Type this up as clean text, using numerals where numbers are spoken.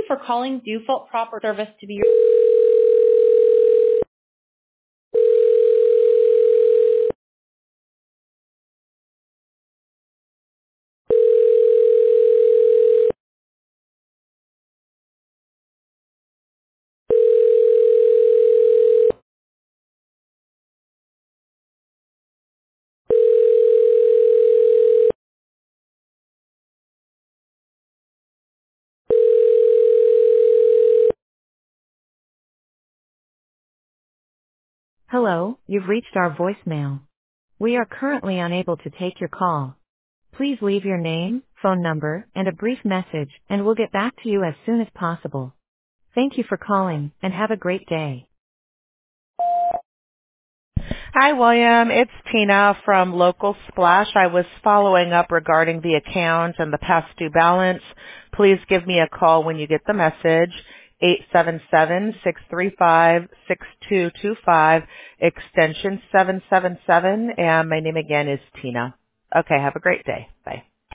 for calling Default Proper Service to be your... Hello, you've reached our voicemail. We are currently unable to take your call. Please leave your name, phone number, and a brief message, and we'll get back to you as soon as possible. Thank you for calling, and have a great day. Hi, William. It's Tina from Local Splash. I was following up regarding the account and the past due balance. Please give me a call when you get the message. 877-635-6225, extension 777, and my name again is Tina. Okay, have a great day. Bye.